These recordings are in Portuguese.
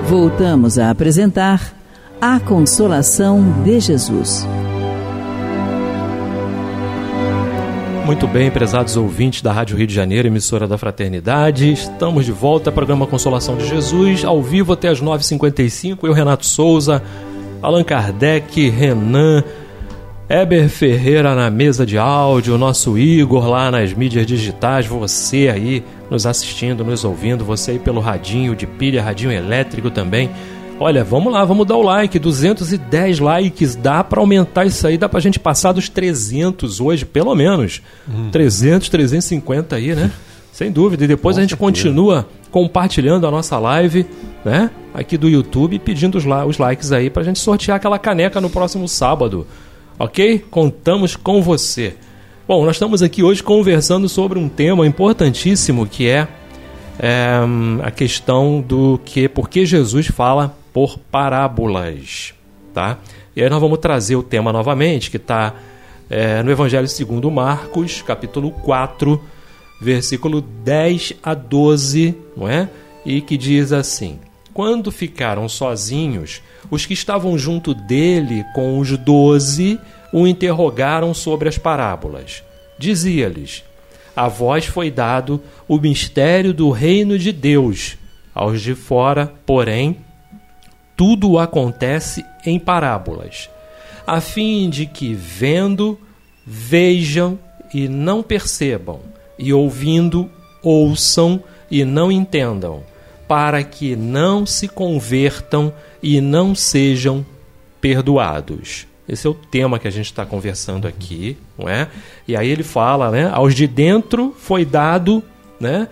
Voltamos a apresentar A Consolação de Jesus. Muito bem, prezados ouvintes da Rádio Rio de Janeiro, emissora da Fraternidade. Estamos de volta ao programa Consolação de Jesus, ao vivo até as 9h55. Eu, Renato Souza, Allan Kardec, Renan, Heber Ferreira na mesa de áudio, nosso Igor lá nas mídias digitais, você aí nos assistindo, nos ouvindo, você aí pelo radinho de pilha, radinho elétrico também. Olha, vamos lá, vamos dar o like, 210 likes, dá para aumentar isso aí, dá pra gente passar dos 300 hoje, pelo menos. 300, 350 aí, né? Sem dúvida, e depois a gente continua compartilhando a nossa live, né? Aqui do YouTube, pedindo os likes aí pra gente sortear aquela caneca no próximo sábado. Ok? Contamos com você. Bom, nós estamos aqui hoje conversando sobre um tema importantíssimo que é a questão do que, por que Jesus fala por parábolas, tá? E aí nós vamos trazer o tema novamente, que está no Evangelho segundo Marcos, capítulo 4, versículo 10 a 12, não é? E que diz assim: quando ficaram sozinhos, os que estavam junto dele com os 12 o interrogaram sobre as parábolas. Dizia-lhes: a vós foi dado o mistério do reino de Deus. Aos de fora, porém, tudo acontece em parábolas, a fim de que, vendo, vejam e não percebam, e ouvindo, ouçam e não entendam, para que não se convertam e não sejam perdoados. Esse é o tema que a gente está conversando aqui, não é? E aí ele fala, né? Aos de dentro foi dado, né?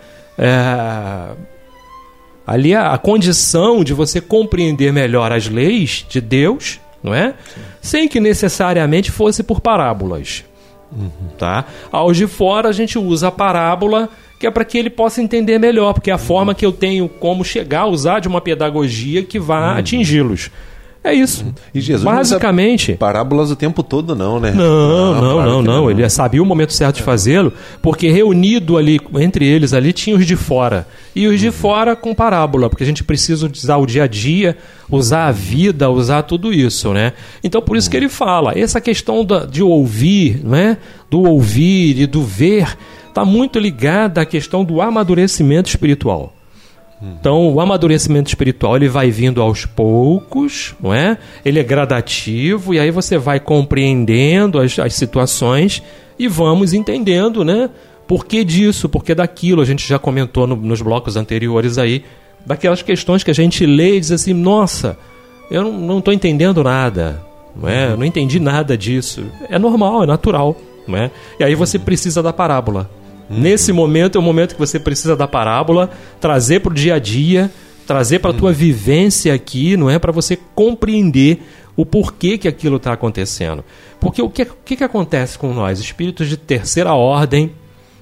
Ali a condição de você compreender melhor as leis de Deus, não é? Sim. Sem que necessariamente fosse por parábolas. Tá? Aos de fora a gente usa a parábola, que é para que ele possa entender melhor, porque é a forma que eu tenho como chegar a usar de uma pedagogia que vá atingi-los. É isso. E Jesus basicamente, não usa parábolas o tempo todo, não, né? Não. Ele sabia o momento certo de fazê-lo, porque reunido ali, entre eles ali, tinha os de fora. E os de fora com parábola, porque a gente precisa usar o dia a dia, usar a vida, usar tudo isso, né? Então, por isso que ele fala, essa questão de ouvir, né? Do ouvir e do ver, está muito ligada à questão do amadurecimento espiritual. Então, o amadurecimento espiritual, ele vai vindo aos poucos, não é? Ele é gradativo, e aí você vai compreendendo as situações e vamos entendendo, né? Por que disso, por que daquilo. A gente já comentou nos blocos anteriores aí, daquelas questões que a gente lê e diz assim, nossa, eu não estou entendendo nada, não é? Eu não entendi nada disso. É normal, é natural, não é? E aí você precisa da parábola. Nesse momento é o momento que você precisa da parábola, trazer para o dia a dia, trazer para a tua vivência aqui, não é? Para você compreender o porquê que aquilo está acontecendo. Porque o que acontece com nós? Espíritos de terceira ordem,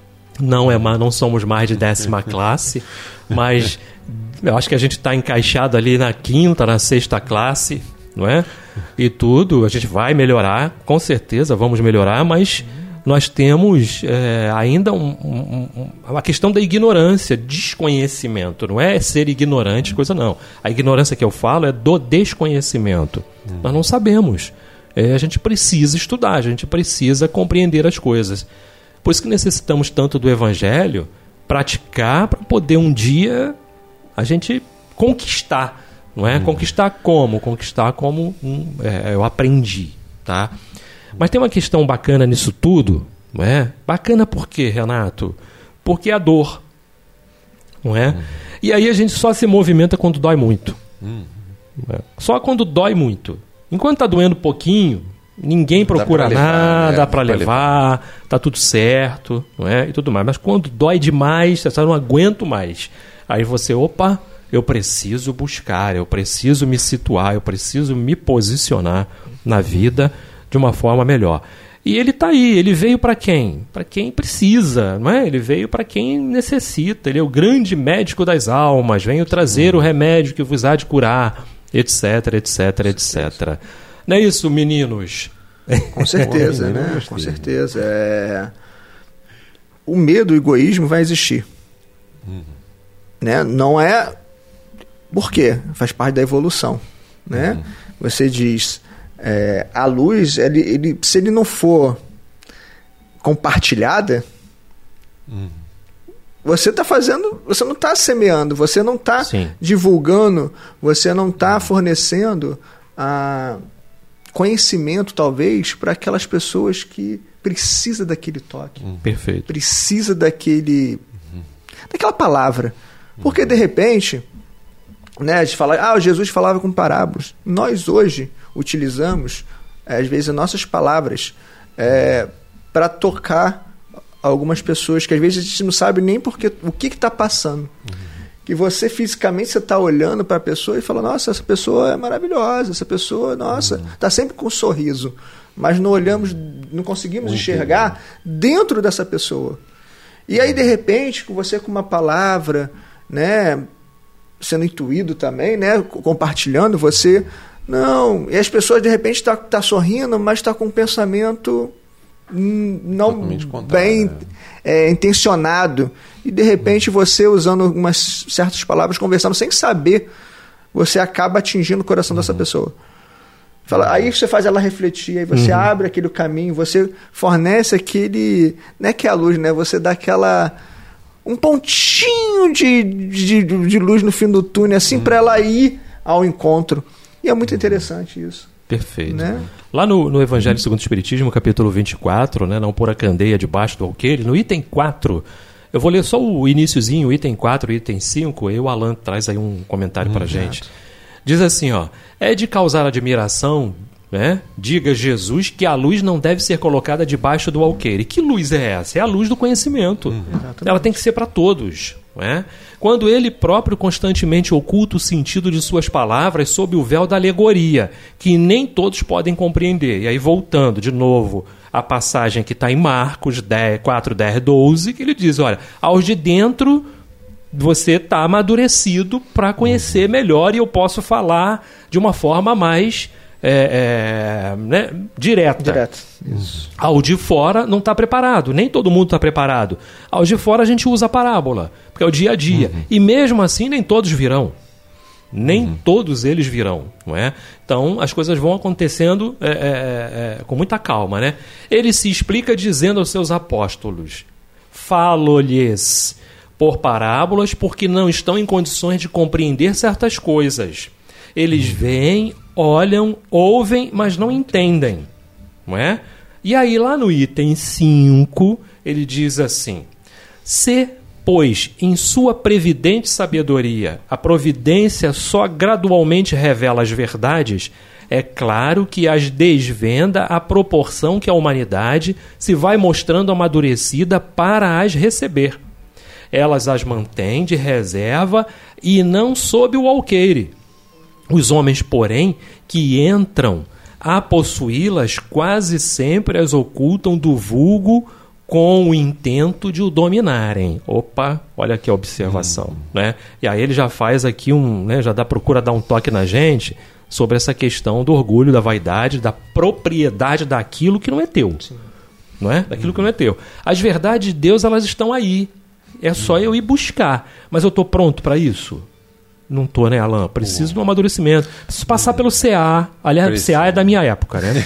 não somos mais de 10ª classe, mas eu acho que a gente está encaixado ali na 5ª, na 6ª classe, não é? E tudo, a gente vai melhorar, com certeza vamos melhorar, mas nós temos ainda uma questão da ignorância, desconhecimento. Não é ser ignorante, coisa não. A ignorância que eu falo é do desconhecimento. Nós não sabemos. A gente precisa estudar, a gente precisa compreender as coisas. Por isso que necessitamos tanto do Evangelho, praticar, para poder um dia a gente conquistar. Não é? Conquistar como? Conquistar como eu aprendi, tá? Mas tem uma questão bacana nisso tudo, não é? Bacana por quê, Renato? Porque é a dor, não é? E aí a gente só se movimenta quando dói muito. Só quando dói muito. Enquanto está doendo pouquinho, ninguém procura nada, dá para levar, tá tudo certo, não é? E tudo mais. Mas quando dói demais, você não aguento mais. Aí você, eu preciso buscar, eu preciso me situar, eu preciso me posicionar na vida de uma forma melhor. E ele está aí, ele veio para quem? Para quem precisa, não é? Ele veio para quem necessita, ele é o grande médico das almas, veio trazer o remédio que vos há de curar, etc, etc, etc. Não é isso, meninos? Com certeza, né? Com certeza. O medo, o egoísmo vai existir. Né? Não é Por quê? Faz parte da evolução, né? Você diz, a luz, se ele não for compartilhada, você está fazendo, você não está semeando, você não está divulgando, você não está fornecendo conhecimento, talvez, para aquelas pessoas que precisam daquele toque. Perfeito. Precisa daquela palavra. Porque, de repente, né, a gente fala, Jesus falava com parábolas. Nós, hoje, utilizamos, às vezes, as nossas palavras para tocar algumas pessoas que, às vezes, a gente não sabe nem o que está passando. Que você, fisicamente, você está olhando para a pessoa e fala, nossa, essa pessoa é maravilhosa, essa pessoa, nossa, está sempre com um sorriso. Mas não olhamos, não conseguimos enxergar dentro dessa pessoa. E aí, de repente, você com uma palavra, né, sendo intuído também, né, compartilhando, você... Não, e as pessoas, de repente, tá sorrindo, mas está com um pensamento não bem intencionado. E, de repente, você usando algumas certas palavras, conversando sem saber, você acaba atingindo o coração dessa pessoa. Aí você faz ela refletir, aí você abre aquele caminho, você fornece aquele... Não é que é a luz, né? Você dá um pontinho de luz no fim do túnel, assim, para ela ir ao encontro. E é muito interessante isso. Perfeito. Né? Lá no Evangelho segundo o Espiritismo, capítulo 24, né, não pôr a candeia debaixo do alqueire, no item 4, eu vou ler só o iniciozinho, o item 4 e o item 5, e o Alan traz aí um comentário para a gente. Diz assim, é de causar admiração, né? Diga Jesus que a luz não deve ser colocada debaixo do alqueire. Que luz é essa? É a luz do conhecimento. Ela tem que ser para todos. Não é? Quando ele próprio constantemente oculta o sentido de suas palavras sob o véu da alegoria, que nem todos podem compreender. E aí, voltando de novo à passagem que está em Marcos 4, 10, 12, que ele diz, olha, aos de dentro... você está amadurecido para conhecer melhor e eu posso falar de uma forma mais né, direta. Isso. Ao de fora não está preparado, nem todo mundo está preparado. Ao de fora a gente usa a parábola, porque é o dia a dia. E mesmo assim nem todos virão. Nem todos eles virão, não é? Então as coisas vão acontecendo com muita calma, né? Ele se explica dizendo aos seus apóstolos, falo-lhes por parábolas, porque não estão em condições de compreender certas coisas. Eles veem, olham, ouvem, mas não entendem. Não é? E aí, lá no item 5, ele diz assim, se, pois, em sua previdente sabedoria, a providência só gradualmente revela as verdades, é claro que as desvenda à proporção que a humanidade se vai mostrando amadurecida para as receber. Elas as mantêm de reserva e não sob o alqueire. Os homens, porém, que entram a possuí-las, quase sempre as ocultam do vulgo com o intento de o dominarem. Opa, olha aqui a observação. Né? E aí ele já faz aqui procura dar um toque na gente sobre essa questão do orgulho, da vaidade, da propriedade daquilo que não é teu. Não é? Daquilo que não é teu. As verdades de Deus, elas estão aí. É só eu ir buscar. Mas eu estou pronto para isso? Não estou, né, Alan? Preciso de um amadurecimento. Preciso passar pelo CA. Aliás, o CA é da minha época, né?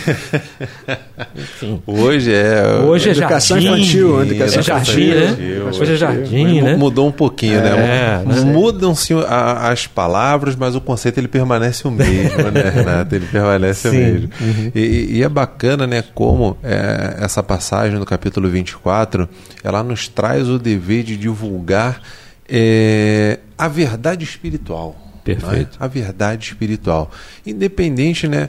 Enfim. Hoje é educação jardim, infantil. Educação jardim, né? Hoje é jardim, né? Mudou um pouquinho, né? Mudam-se as palavras, mas o conceito ele permanece o mesmo, né, Renato? Ele permanece o mesmo. E é bacana, né, como essa passagem do capítulo 24, ela nos traz o dever de divulgar a verdade espiritual. Perfeito. Né? A verdade espiritual. Independente, né,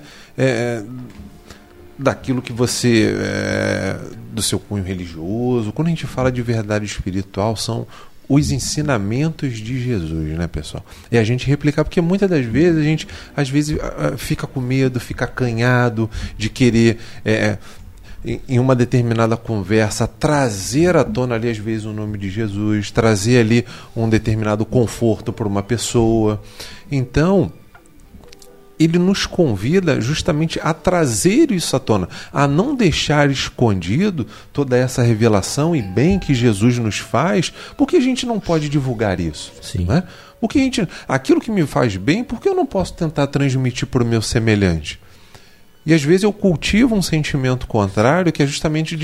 daquilo que você... do seu cunho religioso. Quando a gente fala de verdade espiritual, são os ensinamentos de Jesus, né, pessoal? E a gente replicar, porque muitas das vezes a gente, às vezes, fica com medo, fica acanhado de querer... em uma determinada conversa, trazer à tona ali, às vezes, o nome de Jesus, trazer ali um determinado conforto para uma pessoa. Então, ele nos convida justamente a trazer isso à tona, a não deixar escondido toda essa revelação e bem que Jesus nos faz, porque a gente não pode divulgar isso. Sim. Né? Porque aquilo que me faz bem, por que eu não posso tentar transmitir para o meu semelhante? E às vezes eu cultivo um sentimento contrário, que é justamente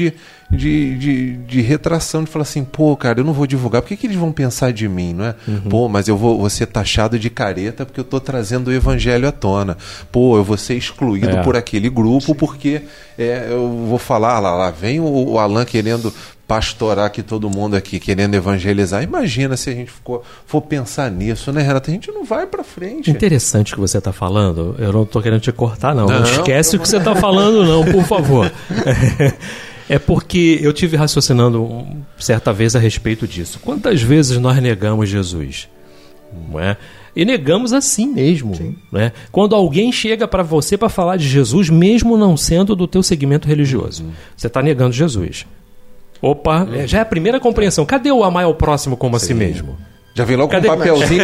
de retração, de falar assim, pô, cara, eu não vou divulgar, por que eles vão pensar de mim, não é? Pô, mas eu vou ser taxado de careta porque eu estou trazendo o evangelho à tona. Pô, eu vou ser excluído por aquele grupo porque eu vou falar, lá vem o Alan querendo pastorar aqui todo mundo aqui, querendo evangelizar. Imagina se a gente for pensar nisso, né, Renato? A gente não vai pra frente. Interessante o que você está falando. Eu não estou querendo te cortar, não. Não esquece o que você está falando, não, por favor. É porque eu tive raciocinando certa vez a respeito disso. Quantas vezes nós negamos Jesus? Não é? E negamos assim mesmo. Né? Quando alguém chega para você para falar de Jesus, mesmo não sendo do teu segmento religioso, você está negando Jesus. Opa, já é a primeira compreensão. Cadê o amar ao próximo como a si mesmo? Já vem logo com um papelzinho.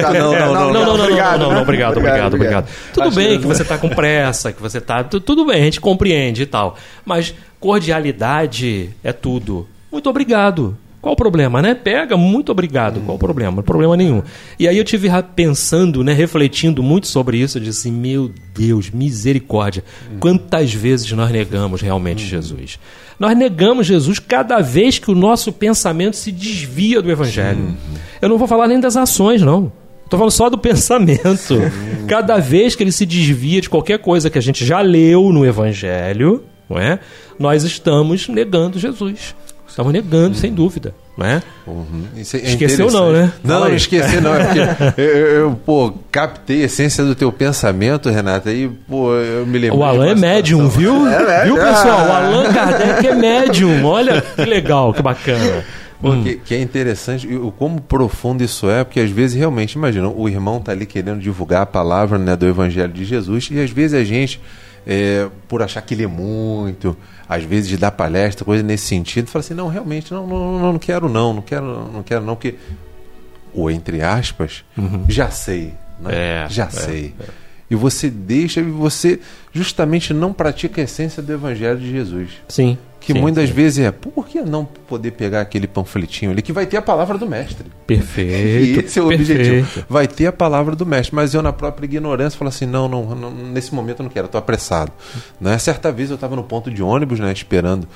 Não, obrigado. Tudo bem que você está com pressa, que você está... Tudo bem, a gente compreende e tal. Mas cordialidade é tudo. Muito obrigado. Qual o problema, né? Pega, muito obrigado. Qual o problema? Não problema nenhum. E aí eu tive pensando, né, refletindo muito sobre isso, eu disse, meu Deus, misericórdia. Quantas vezes nós negamos realmente Jesus? Nós negamos Jesus cada vez que o nosso pensamento se desvia do Evangelho. Eu não vou falar nem das ações, não. Estou falando só do pensamento. Cada vez que ele se desvia de qualquer coisa que a gente já leu no Evangelho, não é? Nós estamos negando Jesus. Estamos negando, sem dúvida. Não é? Esqueceu não, né? Não esqueci não. É porque eu captei a essência do teu pensamento, Renata, e eu me lembrei. O Alan é médium, viu? Viu, pessoal? O Allan Kardec é médium. Olha que legal, que bacana. Que é interessante, o como profundo isso é, porque às vezes realmente, imagina, o irmão está ali querendo divulgar a palavra, né, do Evangelho de Jesus, e às vezes a gente, por achar que lê muito, às vezes de dar palestra, coisa nesse sentido, fala assim, não, realmente, não quero não, porque, ou entre aspas, já sei, né? Sei. E você deixa, você justamente não pratica a essência do Evangelho de Jesus. Sim. Que muitas vezes por que não poder pegar aquele panfletinho ali que vai ter a palavra do mestre? Perfeito. E esse é o objetivo. Vai ter a palavra do mestre. Mas eu, na própria ignorância, falo assim, não, nesse momento eu não quero, estou apressado. Né? Certa vez eu estava no ponto de ônibus, né, esperando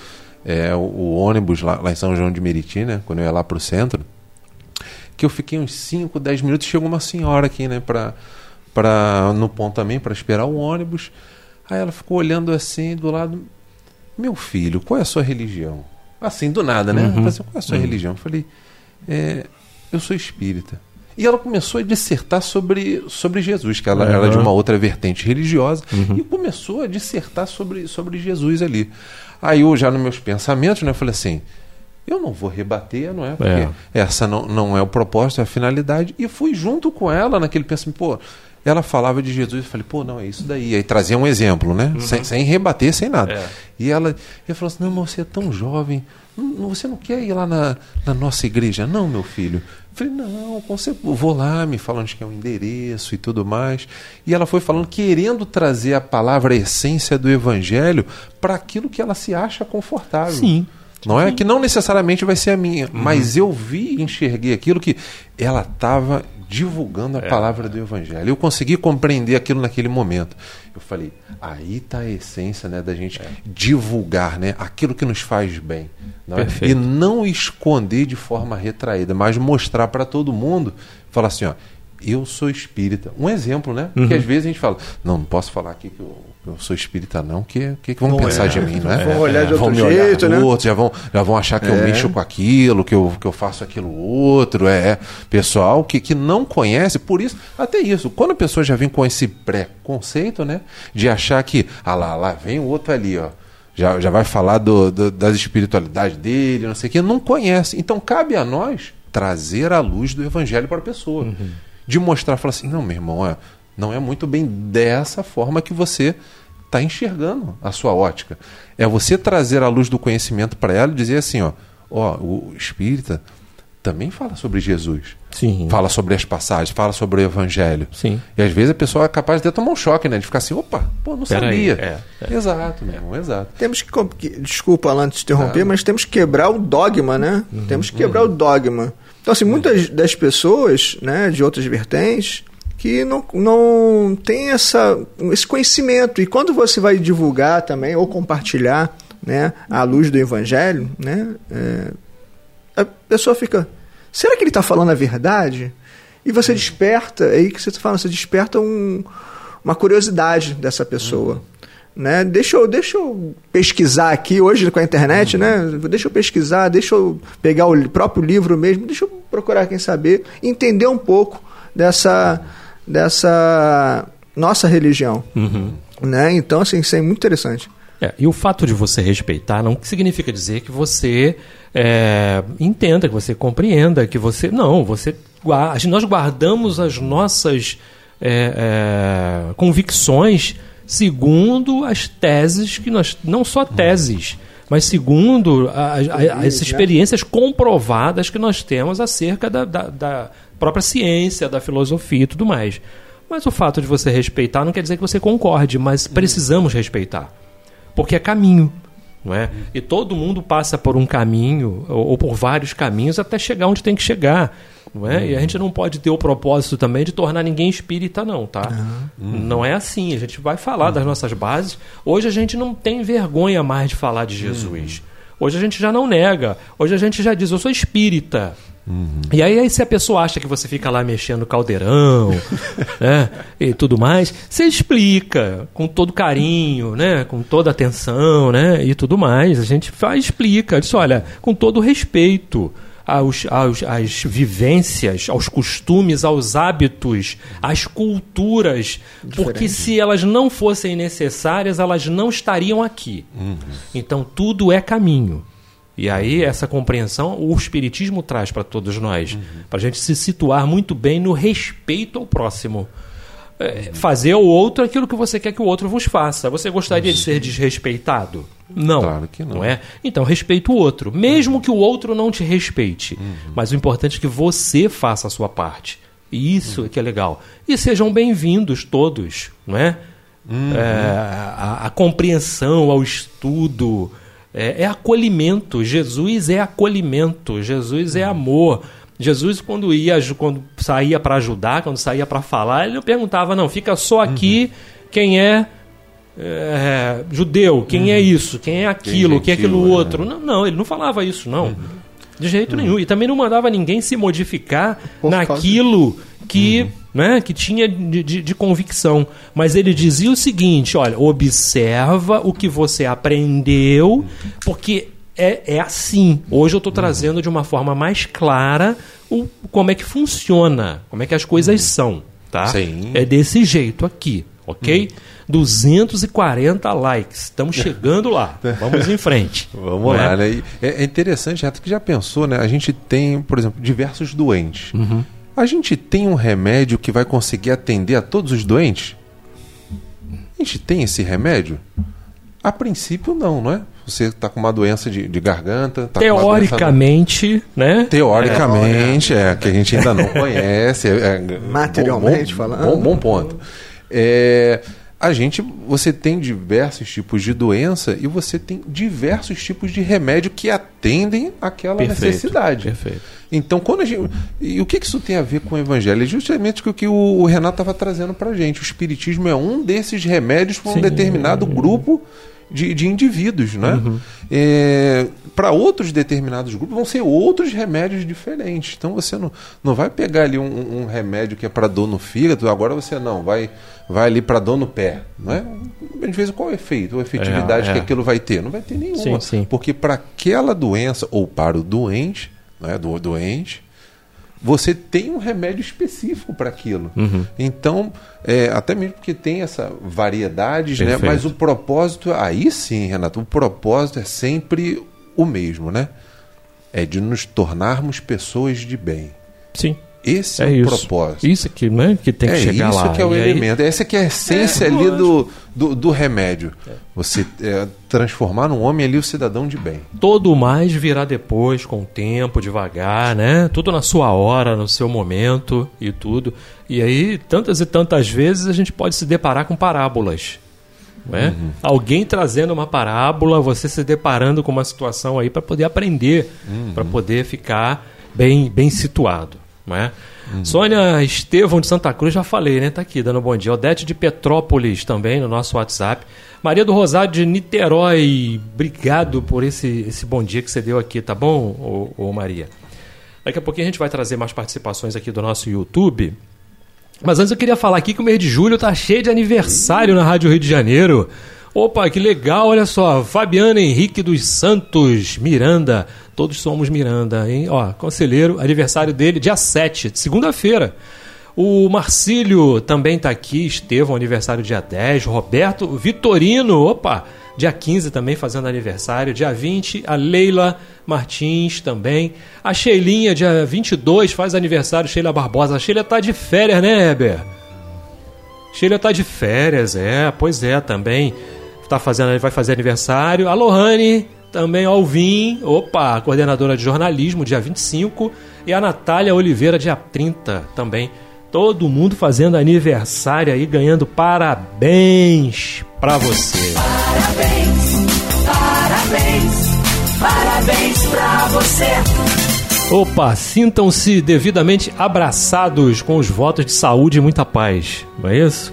o ônibus lá em São João de Meriti, né, quando eu ia lá para o centro, que eu fiquei uns 5, 10 minutos, chegou uma senhora aqui, né, no ponto também, para esperar o ônibus. Aí ela ficou olhando assim, do lado... Meu filho, qual é a sua religião? Assim, do nada, né? Qual é a sua religião? Eu falei, eu sou espírita. E ela começou a dissertar sobre Jesus, que ela era de uma outra vertente religiosa, e começou a dissertar sobre Jesus ali. Aí eu, já nos meus pensamentos, né, falei assim, eu não vou rebater, não é? Porque essa não é o propósito, é a finalidade. E fui junto com ela naquele pensamento, ela falava de Jesus, eu falei, não, é isso daí. Aí trazia um exemplo, né? Sem rebater, sem nada. E ela falou assim, não, mas você é tão jovem, você não quer ir lá na nossa igreja? Não, meu filho. Eu falei, não, vou lá, me falando que é um endereço e tudo mais. E ela foi falando, querendo trazer a palavra, a essência do Evangelho para aquilo que ela se acha confortável. Sim. Não é? Que não necessariamente vai ser a minha, mas eu vi e enxerguei aquilo que ela estava divulgando a palavra do Evangelho. Eu consegui compreender aquilo naquele momento. Eu falei, aí está a essência, né, da gente divulgar, né, aquilo que nos faz bem. Não é? E não esconder de forma retraída, mas mostrar para todo mundo, falar assim, eu sou espírita. Um exemplo, né? Porque às vezes a gente fala, não posso falar aqui que eu sou espírita não, que vão pensar de mim, não é? Vão olhar de outro vão me jeito, olhar né? Outro, já vão achar que eu mexo com aquilo, que eu faço aquilo outro. Pessoal que não conhece, por isso, até isso, quando a pessoa já vem com esse preconceito, né? De achar que, lá vem o outro ali, ó. Já vai falar das espiritualidades dele, não sei o que, não conhece. Então cabe a nós trazer a luz do Evangelho para a pessoa. De mostrar, falar assim, não, meu irmão, não é muito bem dessa forma que você está enxergando a sua ótica. É você trazer a luz do conhecimento para ela e dizer assim, o espírita também fala sobre Jesus. Sim. Fala sobre as passagens, fala sobre o Evangelho. Sim. E às vezes a pessoa é capaz de tomar um choque, né? De ficar assim, opa, não sabia. Exato, meu irmão, exato. Temos que, desculpa, Alan, te interromper, mas temos que quebrar o dogma, né? Temos que quebrar o dogma. Então, assim, muitas das pessoas, né, de outras vertentes, que não tem esse conhecimento. E quando você vai divulgar também, ou compartilhar, né, à luz do Evangelho, né, a pessoa fica, será que ele está falando a verdade? E você desperta, é aí que você está falando, você desperta uma curiosidade dessa pessoa. Né? Deixa eu pesquisar aqui, hoje com a internet, né? Deixa eu pesquisar, deixa eu pegar o próprio livro mesmo, deixa eu procurar quem saber, entender um pouco dessa nossa religião. Né? Então, assim, isso é muito interessante. E o fato de você respeitar não significa dizer que você entenda, que você compreenda, que você... Não, nós guardamos as nossas convicções segundo as teses que nós... Não só teses, mas segundo as experiências comprovadas que nós temos acerca da própria ciência, da filosofia e tudo mais. Mas o fato de você respeitar não quer dizer que você concorde, mas precisamos respeitar. Porque é caminho, não é? E todo mundo passa por um caminho, ou por vários caminhos, até chegar onde tem que chegar. Não é? E a gente não pode ter o propósito também de tornar ninguém espírita, não, tá? Não é assim. A gente vai falar das nossas bases. Hoje a gente não tem vergonha mais de falar de Jesus. Hoje a gente já não nega. Hoje a gente já diz, eu sou espírita. E aí se a pessoa acha que você fica lá mexendo no caldeirão, né, e tudo mais, você explica com todo carinho, né, com toda atenção, né, e tudo mais. A gente explica, diz, olha, com todo respeito às vivências, aos costumes, aos hábitos, às culturas, porque se elas não fossem necessárias, elas não estariam aqui. Então tudo é caminho. E aí essa compreensão o Espiritismo traz para todos nós, para a gente se situar muito bem no respeito ao próximo. Fazer ao outro aquilo que você quer que o outro vos faça. Você gostaria de ser desrespeitado? Não. Claro que não. Não é? Então respeita o outro, mesmo que o outro não te respeite. Mas o importante é que você faça a sua parte. E isso é que é legal. E sejam bem-vindos todos, não é? A compreensão, ao estudo... É acolhimento. Jesus é acolhimento. Jesus é amor. Jesus, quando saía para ajudar, quando saía para falar, ele não perguntava, não, fica só aqui quem é judeu, quem é isso, quem é aquilo, quem é aquilo outro. Não, ele não falava isso, não. De jeito nenhum. E também não mandava ninguém se modificar naquilo que... Né, que tinha de convicção, mas ele dizia o seguinte, olha, observa o que você aprendeu, porque é assim. Hoje eu estou trazendo de uma forma mais clara como é que funciona, como é que as coisas são, tá? Sim. É desse jeito aqui, ok? 240 likes, estamos chegando lá, vamos em frente. Vamos lá, né? É interessante, Renato, que já pensou, né? A gente tem, por exemplo, diversos doentes. A gente tem um remédio que vai conseguir atender a todos os doentes? A gente tem esse remédio? A princípio não é? Você está com uma doença de garganta... Tá teoricamente, né? Teoricamente, que a gente ainda não conhece. Materialmente falando. Bom ponto. Você tem diversos tipos de doença e você tem diversos tipos de remédio que atendem àquela necessidade. Perfeito. Então, e o que isso tem a ver com o Evangelho? É justamente o que o Renato estava trazendo para a gente. O Espiritismo é um desses remédios para um determinado grupo de indivíduos, né? Para outros determinados grupos vão ser outros remédios diferentes. Então você não vai pegar ali um remédio que é para dor no fígado, agora você vai ali para dor no pé, não é? Às vezes qual é o efeito, a efetividade que aquilo vai ter? Não vai ter nenhuma, sim. Porque para aquela doença ou para o doente, não é, do doente, você tem um remédio específico para aquilo. Então, até mesmo porque tem essa variedade, né? Mas o propósito, aí sim, Renato, o propósito é sempre o mesmo, né? É de nos tornarmos pessoas de bem. Sim. Esse é o propósito. Isso que, né, que tem que chegar lá. Isso que é o elemento. Essa que é a essência ali do remédio. Você transformar num homem ali o cidadão de bem. Todo mais virá depois, com o tempo, devagar, né? Tudo na sua hora, no seu momento e tudo. E aí, tantas e tantas vezes, a gente pode se deparar com parábolas. Né? Alguém trazendo uma parábola, você se deparando com uma situação aí para poder aprender, para poder ficar bem situado. Né? Sônia Estevão de Santa Cruz, já falei, né? Tá aqui dando bom dia. Odete de Petrópolis também no nosso WhatsApp. Maria do Rosário de Niterói, obrigado por esse bom dia que você deu aqui, tá bom, ô Maria? Daqui a pouquinho a gente vai trazer mais participações aqui do nosso YouTube. Mas antes eu queria falar aqui que o mês de julho tá cheio de aniversário na Rádio Rio de Janeiro. Opa, que legal, olha só. Fabiano Henrique dos Santos Miranda. Todos somos Miranda, hein? Ó, conselheiro, aniversário dele, dia 7, segunda-feira. O Marcílio também está aqui, Estevão, aniversário dia 10. Roberto Vitorino, opa, dia 15 também fazendo aniversário. Dia 20, a Leila Martins também. A Sheilinha, dia 22, faz aniversário, Sheila Barbosa. A Sheila tá de férias, né, Heber? Sheila tá de férias, pois é, também. Vai fazer aniversário. A Lohane, também Alvin, opa, coordenadora de jornalismo, dia 25. E a Natália Oliveira, dia 30 também. Todo mundo fazendo aniversário aí, ganhando parabéns pra você. Parabéns pra você. Opa, sintam-se devidamente abraçados com os votos de saúde e muita paz. Não é isso?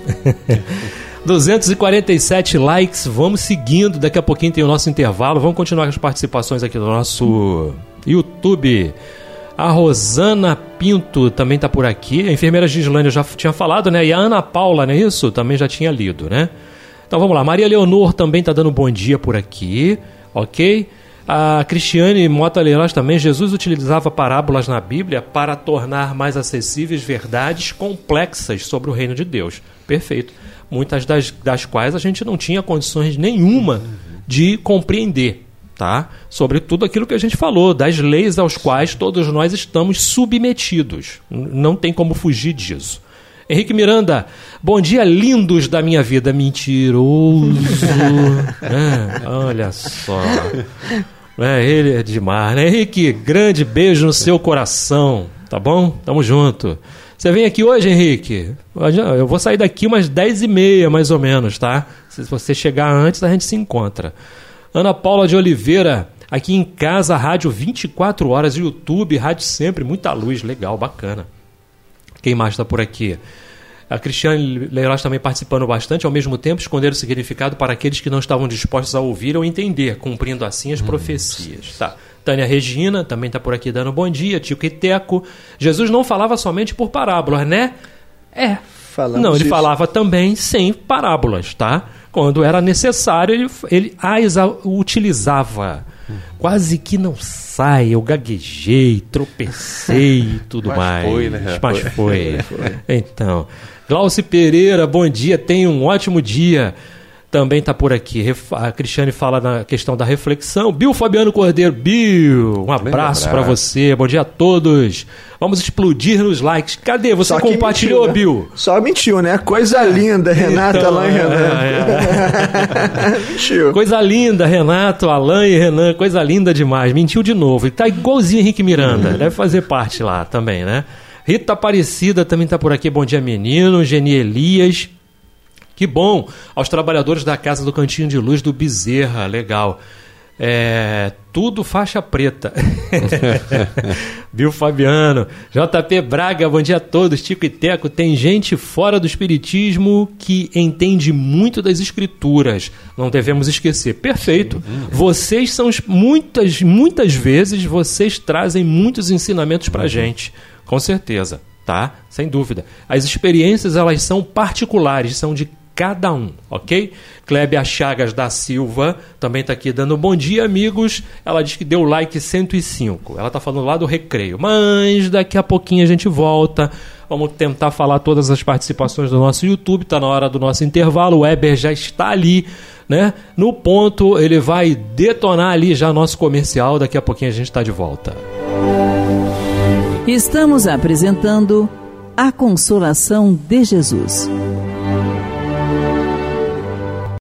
247 likes, vamos seguindo. Daqui a pouquinho tem o nosso intervalo. Vamos continuar com as participações aqui do nosso YouTube. A Rosana Pinto também está por aqui. A enfermeira Gislânia já tinha falado, né? E a Ana Paula, não é isso? Também já tinha lido, né? Então vamos lá. Maria Leonor também está dando bom dia por aqui. Ok? A Cristiane Mota Leiras também. Jesus utilizava parábolas na Bíblia para tornar mais acessíveis verdades complexas sobre o reino de Deus. Perfeito. Muitas das quais a gente não tinha condições nenhuma de compreender, tá? Sobre tudo aquilo que a gente falou, das leis aos quais todos nós estamos submetidos. Não tem como fugir disso. Henrique Miranda, bom dia, lindos da minha vida. Mentiroso. Olha só. Ele é demais, né? Henrique, grande beijo no seu coração, tá bom? Tamo junto. Você vem aqui hoje, Henrique? Eu vou sair daqui umas 10h30, mais ou menos, tá? Se você chegar antes, a gente se encontra. Ana Paula de Oliveira, aqui em casa, rádio 24 horas, YouTube, rádio sempre, muita luz, legal, bacana. Quem mais está por aqui? A Cristiane Leiroz também participando bastante, ao mesmo tempo esconder o significado para aqueles que não estavam dispostos a ouvir ou entender, cumprindo assim as profecias. Tá. Tânia Regina também está por aqui dando bom dia. Tico e Teco. Jesus não falava somente por parábolas, né? Ele falava também sem parábolas, tá? Quando era necessário, ele as utilizava. Quase que não sai, eu gaguejei, tropecei e tudo mais. Foi, né? Mas foi. Então, Glaucio Pereira, bom dia, tenha um ótimo dia. Também está por aqui. A Cristiane fala na questão da reflexão. Bill Fabiano Cordeiro. Bill, um abraço para você. Bom dia a todos. Vamos explodir nos likes. Cadê? Você compartilhou, mentiu, né? Bill? Só mentiu, né? Coisa linda, Renato, então, Alain e Renan. Mentiu. Coisa linda, Renato, Alain e Renan. Coisa linda demais. Mentiu de novo. Ele tá igualzinho Henrique Miranda. Deve fazer parte lá também, né? Rita Aparecida também está por aqui. Bom dia, menino. Geni Elias. Que bom, aos trabalhadores da Casa do Cantinho de Luz do Bezerra, legal. Tudo faixa preta. Viu, Fabiano? JP Braga, bom dia a todos. Tico e Teco, tem gente fora do espiritismo que entende muito das escrituras. Não devemos esquecer. Perfeito. Vocês são, muitas vezes, vocês trazem muitos ensinamentos pra gente. Com certeza, tá? Sem dúvida. As experiências, elas são particulares, são de cada um, ok? Clébia Chagas da Silva também está aqui dando bom dia, amigos. Ela diz que deu like 105. Ela está falando lá do recreio, mas daqui a pouquinho a gente volta. Vamos tentar falar todas as participações do nosso YouTube. Está na hora do nosso intervalo. O Weber já está ali, né? No ponto, ele vai detonar ali já nosso comercial. Daqui a pouquinho a gente está de volta. Estamos apresentando A Consolação de Jesus.